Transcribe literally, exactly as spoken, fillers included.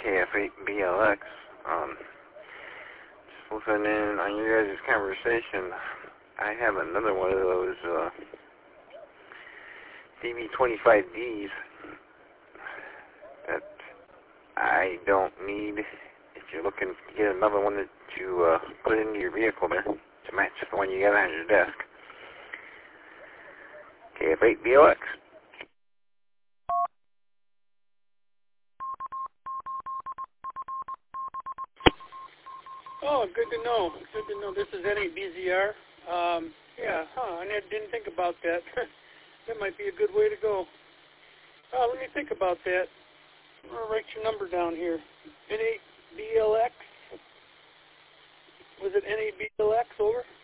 K F eight B L X. Um, just listening in on you guys' conversation. I have another one of those uh, D V twenty-five Ds that I don't need. If you're looking to get another one that you uh, put into your vehicle there to match the one you got on your desk. K F eight B L X. Oh, good to know. Good to know. This is N A B Z R. Um, yeah, huh, I didn't think about that. That might be a good way to go. Oh, let me think about that. I'm going to write your number down here. N A B L X? Was it N A B L X, over?